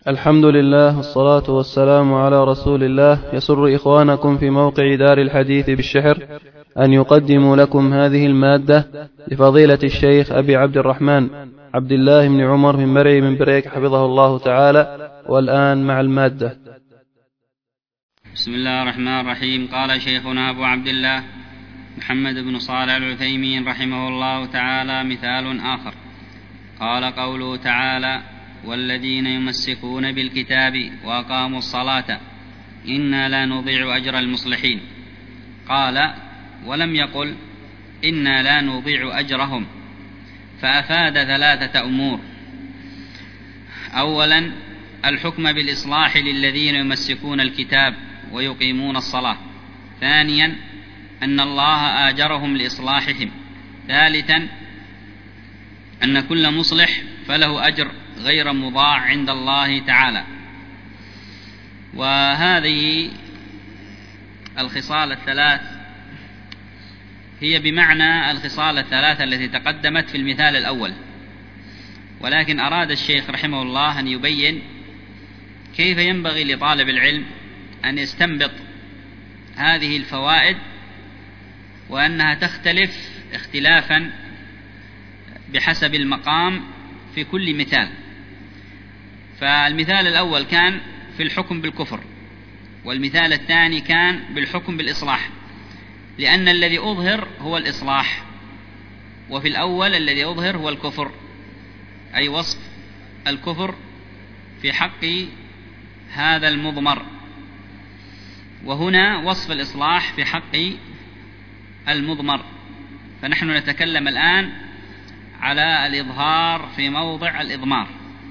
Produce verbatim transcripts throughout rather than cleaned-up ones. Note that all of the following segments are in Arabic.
الحمد لله والصلاة والسلام على رسول الله. يسر إخوانكم في موقع دار الحديث بالشحر أن يقدموا لكم هذه المادة لفضيلة الشيخ أبي عبد الرحمن عبد الله بن عمر بن مرعي من بريك حفظه الله تعالى. والآن مع المادة. بسم الله الرحمن الرحيم. قال شيخنا أبو عبد الله محمد بن صالح العثيمين رحمه الله تعالى: مثال آخر. قال قوله تعالى: والذين يمسكون بالكتاب وأقاموا الصلاة إنا لا نضيع أجر المصلحين. قال: ولم يقل إنا لا نضيع أجرهم، فأفاد ثلاثة أمور: أولا الحكم بالإصلاح للذين يمسكون الكتاب ويقيمون الصلاة. ثانيا أن الله آجرهم لإصلاحهم. ثالثا أن كل مصلح فله أجر غير مضاع عند الله تعالى. وهذه الخصال الثلاث هي بمعنى الخصال الثلاثة التي تقدمت في المثال الأول، ولكن أراد الشيخ رحمه الله أن يبين كيف ينبغي لطالب العلم أن يستنبط هذه الفوائد، وأنها تختلف اختلافا بحسب المقام في كل مثال. فالمثال الأول كان في الحكم بالكفر، والمثال الثاني كان بالحكم بالإصلاح، لأن الذي أظهر هو الإصلاح، وفي الأول الذي أظهر هو الكفر، أي وصف الكفر في حق هذا المضمر، وهنا وصف الإصلاح في حق المضمر. فنحن نتكلم الآن على الإظهار في موضع الإضمار.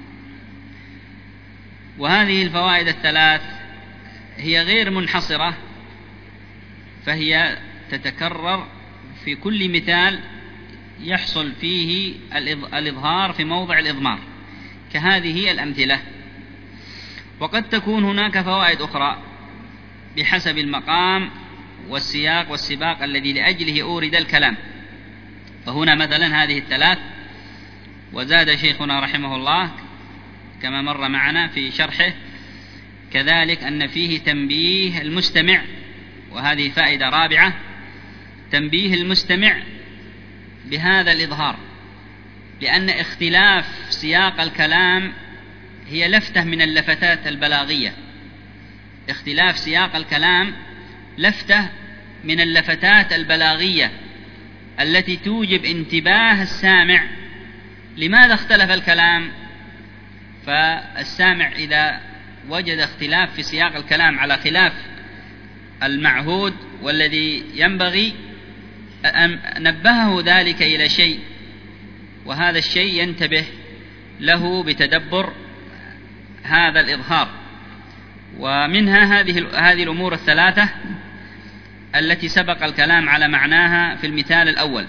وهذه الفوائد الثلاث هي غير منحصرة، فهي تتكرر في كل مثال يحصل فيه الإظهار في موضع الإضمار، كهذه الأمثلة. وقد تكون هناك فوائد أخرى بحسب المقام والسياق والسباق الذي لأجله أورد الكلام. فهنا مثلا هذه الثلاث، وزاد شيخنا رحمه الله كما مر معنا في شرحه كذلك أن فيه تنبيه المستمع، وهذه فائدة رابعة: تنبيه المستمع بهذا الإظهار، لأن اختلاف سياق الكلام هي لفتة من اللفتات البلاغية. اختلاف سياق الكلام لفتة من اللفتات البلاغية التي توجب انتباه السامع لماذا اختلف الكلام. فالسامع إذا وجد اختلاف في سياق الكلام على خلاف المعهود والذي ينبغي أن نبهه ذلك إلى شيء، وهذا الشيء ينتبه له بتدبر هذا الإظهار. ومنها هذه هذه الأمور الثلاثة التي سبق الكلام على معناها في المثال الأول.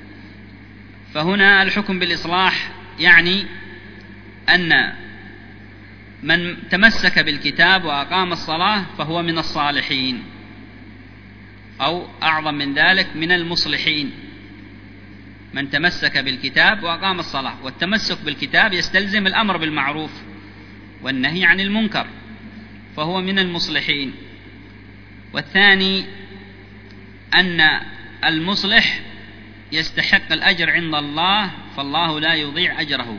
فهنا الحكم بالإصلاح يعني أن من تمسك بالكتاب وأقام الصلاة فهو من الصالحين، أو أعظم من ذلك من المصلحين. من تمسك بالكتاب وأقام الصلاة، والتمسك بالكتاب يستلزم الأمر بالمعروف والنهي عن المنكر، فهو من المصلحين. والثاني أن المصلح يستحق الأجر عند الله، فالله لا يضيع أجره،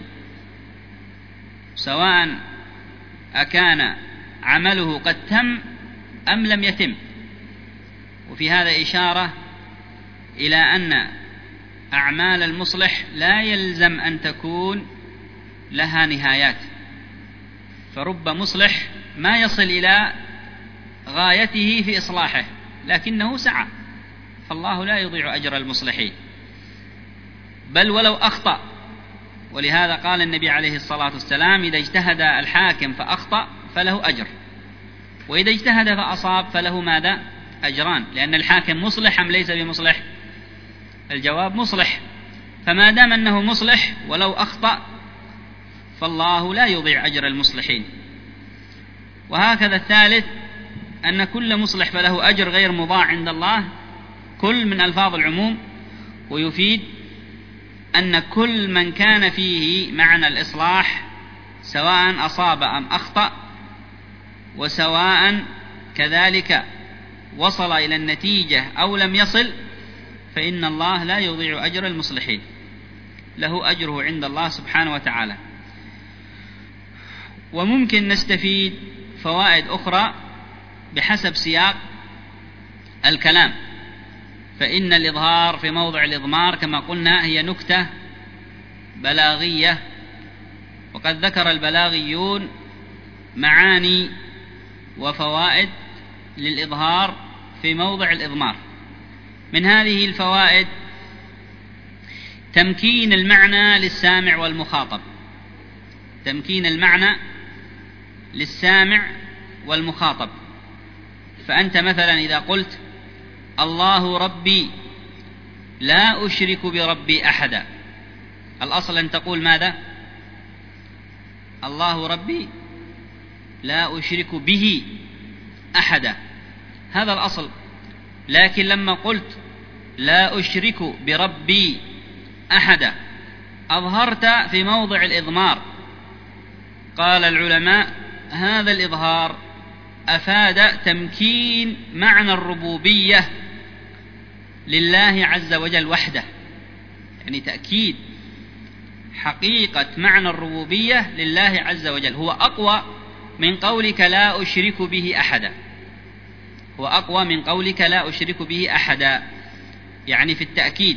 سواء أكان عمله قد تم أم لم يتم. وفي هذا إشارة إلى أن أعمال المصلح لا يلزم أن تكون لها نهايات، فرب مصلح ما يصل إلى غايته في إصلاحه لكنه سعى، فالله لا يضيع أجر المصلحين، بل ولو أخطأ. ولهذا قال النبي عليه الصلاة والسلام: إذا اجتهد الحاكم فأخطأ فله أجر، وإذا اجتهد فأصاب فله ماذا؟ أجران، لأن الحاكم مصلح أم ليس بمصلح؟ الجواب مصلح. فما دام أنه مصلح ولو أخطأ فالله لا يضيع أجر المصلحين. وهكذا الثالث أن كل مصلح فله أجر غير مضاع عند الله، كل من ألفاظ العموم، ويفيد أن كل من كان فيه معنى الإصلاح سواء أصاب أم أخطأ، وسواء كذلك وصل إلى النتيجة أو لم يصل، فإن الله لا يضيع أجر المصلحين، له أجره عند الله سبحانه وتعالى. وممكن نستفيد فوائد أخرى بحسب سياق الكلام، فإن الإظهار في موضع الإضمار كما قلنا هي نكتة بلاغية، وقد ذكر البلاغيون معاني وفوائد للإظهار في موضع الإضمار. من هذه الفوائد تمكين المعنى للسامع والمخاطب، تمكين المعنى للسامع والمخاطب. فأنت مثلا إذا قلت الله ربي لا أشرك بربي أحدا، الأصل أن تقول ماذا؟ الله ربي لا أشرك به أحدا، هذا الأصل. لكن لما قلت لا أشرك بربي أحدا أظهرت في موضع الإضمار. قال العلماء هذا الإظهار أفاد تمكين معنى الربوبية لله عز وجل وحده، يعني تأكيد حقيقة معنى الربوبية لله عز وجل، هو أقوى من قولك لا أشرك به أحدا، هو أقوى من قولك لا أشرك به أحدا، يعني في التأكيد.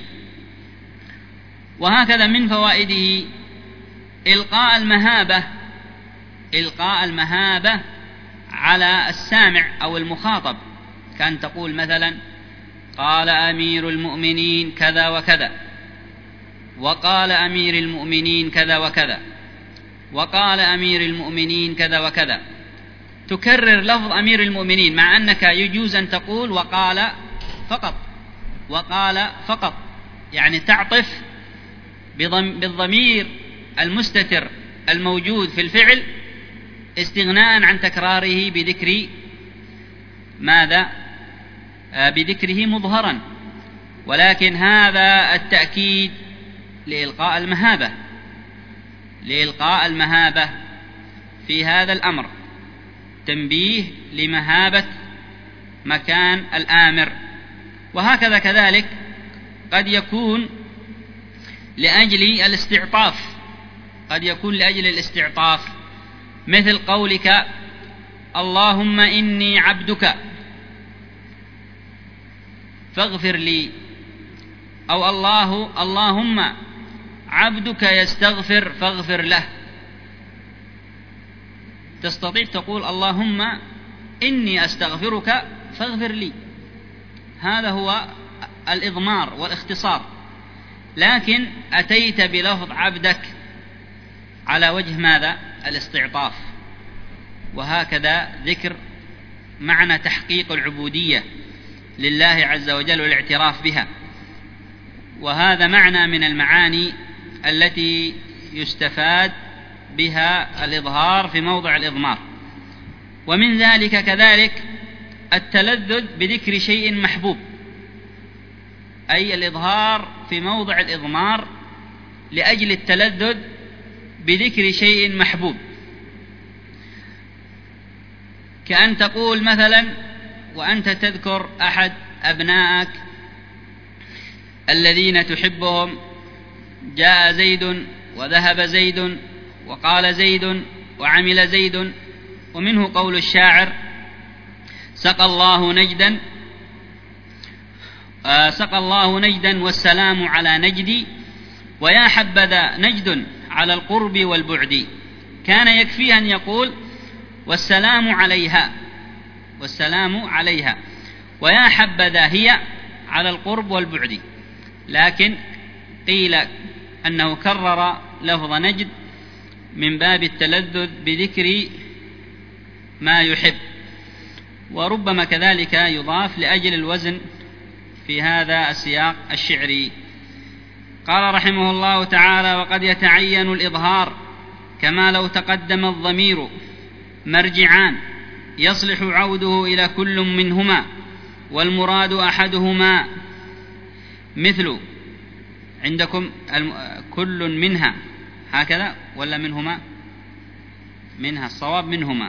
وهكذا من فوائده إلقاء المهابة، إلقاء المهابة على السامع أو المخاطب، كان تقول مثلا قال أمير المؤمنين كذا وكذا، وقال أمير المؤمنين كذا وكذا، وقال أمير المؤمنين كذا وكذا، تكرر لفظ أمير المؤمنين، مع أنك يجوز أن تقول وقال فقط، وقال فقط، يعني تعطف بالضمير المستتر الموجود في الفعل استغناء عن تكراره بذكر ماذا؟ بذكره مظهرا. ولكن هذا التأكيد لإلقاء المهابة، لإلقاء المهابة في هذا الأمر، تنبيه لمهابة مكان الآمر. وهكذا كذلك قد يكون لأجل الاستعطاف، قد يكون لأجل الاستعطاف، مثل قولك اللهم إني عبدك فاغفر لي، أو الله اللهم عبدك يستغفر فاغفر له. تستطيع تقول اللهم إني أستغفرك فاغفر لي، هذا هو الإضمار والاختصار، لكن أتيت بلفظ عبدك على وجه ماذا؟ الاستعطاف. وهكذا ذكر معنى تحقيق العبودية لله عز وجل والاعتراف بها، وهذا معنى من المعاني التي يستفاد بها الإظهار في موضع الإضمار. ومن ذلك كذلك التلذذ بذكر شيء محبوب، أي الإظهار في موضع الإضمار لأجل التلذذ بذكر شيء محبوب، كأن تقول مثلا وأنت تذكر أحد أبنائك الذين تحبهم، جاء زيد وذهب زيد وقال زيد وعمل زيد. ومنه قول الشاعر سقى الله نجدا آه سقى الله نجدا والسلام على نجدي، ويا حبذا نجد على القرب والبعد. كان يكفي أن يقول والسلام عليها، والسلام عليها، ويا حبذا هي على القرب والبعد، لكن قيل أنه كرر لفظ نجد من باب التلذذ بذكر ما يحب، وربما كذلك يضاف لأجل الوزن في هذا السياق الشعري. قال رحمه الله تعالى وقد يتعين الإظهار كما لو تقدم الضمير مرجعان يصلح عوده إلى كل منهما والمراد أحدهما، مثل عندكم كل منها هكذا ولا منهما؟ منها الصواب منهما.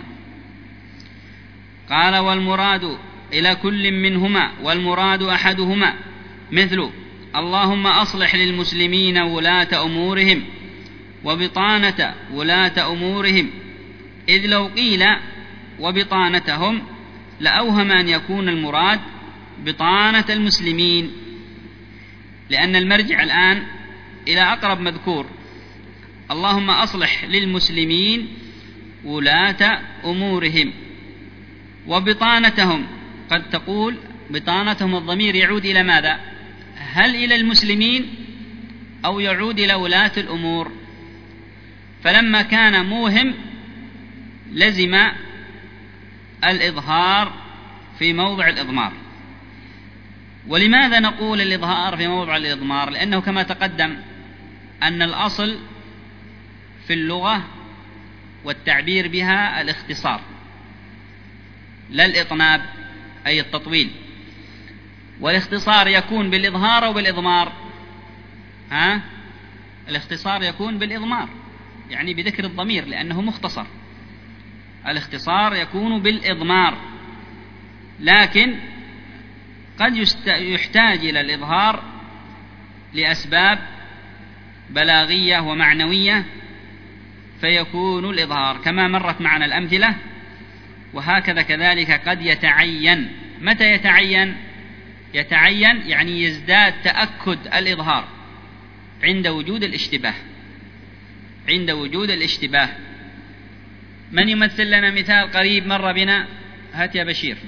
قال والمراد إلى كل منهما والمراد أحدهما، مثل اللهم أصلح للمسلمين ولاة أمورهم وبطانة ولاة أمورهم، إذ لو قيل وبطانتهم لأوهم أن يكون المراد بطانة المسلمين، لأن المرجع الآن إلى أقرب مذكور، اللهم أصلح للمسلمين ولاة أمورهم وبطانتهم. قد تقول بطانتهم الضمير يعود إلى ماذا؟ هل إلى المسلمين أو يعود إلى ولاة الأمور؟ فلما كان موهم لزم الإظهار في موضع الإضمار. ولماذا نقول الإظهار في موضع الإضمار؟ لأنه كما تقدم أن الأصل في اللغة والتعبير بها الاختصار لا الإطناب أي التطويل، والاختصار يكون بالإظهار أو بالإضمار؟ ها؟ الاختصار يكون بالإضمار، يعني بذكر الضمير لأنه مختصر. الاختصار يكون بالإضمار، لكن قد يحتاج إلى الإظهار لأسباب بلاغية ومعنوية فيكون الإظهار كما مرت معنا الأمثلة. وهكذا كذلك قد يتعين. متى يتعين؟ يتعين يعني يزداد تأكد الإظهار عند وجود الاشتباه. عند وجود الاشتباه. من يمثل لنا مثال قريب مر بنا؟ هات يا بشير.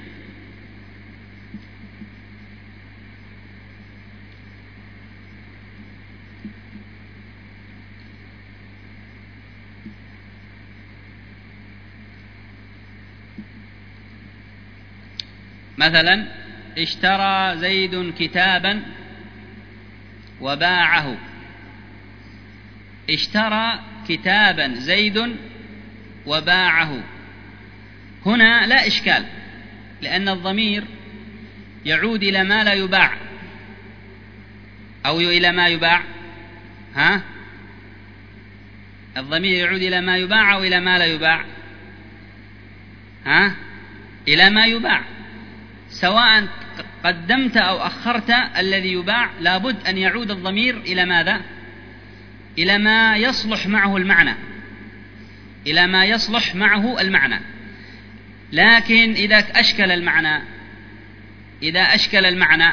مثلا اشترى زيد كتابا وباعه. اشترى كتابا زيد وباعه، هنا لا إشكال لأن الضمير يعود إلى ما لا يباع أو إلى ما يباع. ها؟ الضمير يعود إلى ما يباع أو إلى ما لا يباع؟ ها؟ إلى ما يباع. سواء قدمت أو أخرت الذي يباع لابد أن يعود الضمير إلى ماذا؟ إلى ما يصلح معه المعنى، إلى ما يصلح معه المعنى. لكن إذا أشكل المعنى إذا أشكل المعنى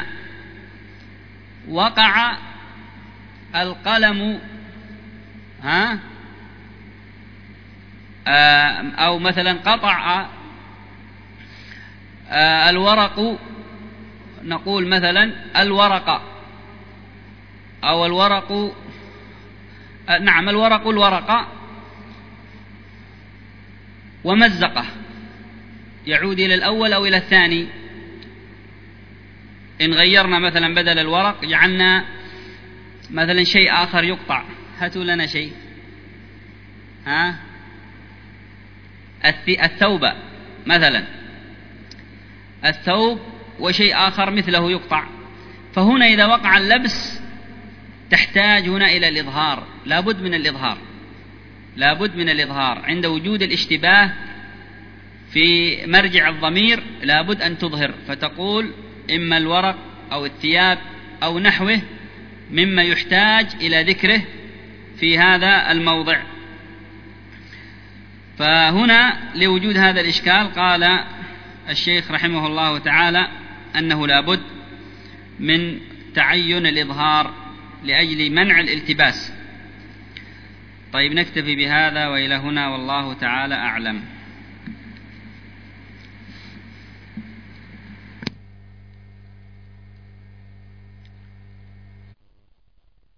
وقع القلم ها أو مثلا قطع الورق، نقول مثلا الورقة أو الورق نعم الورق الورقة ومزقه، يعود إلى الأول أو إلى الثاني. إن غيرنا مثلا بدل الورق جعلنا مثلا شيء آخر يقطع، هاتوا لنا شيء. ها؟ الثوب مثلا، الثوب وشيء آخر مثله يقطع. فهنا إذا وقع اللبس تحتاج هنا إلى الإظهار، لابد من الإظهار لابد من الإظهار عند وجود الاشتباه في مرجع الضمير، لابد أن تظهر فتقول إما الورق أو الثياب أو نحوه مما يحتاج إلى ذكره في هذا الموضع. فهنا لوجود هذا الإشكال قال الشيخ رحمه الله تعالى أنه لابد من تعين الإظهار لأجل منع الالتباس. طيب نكتفي بهذا وإلى هنا والله تعالى أعلم.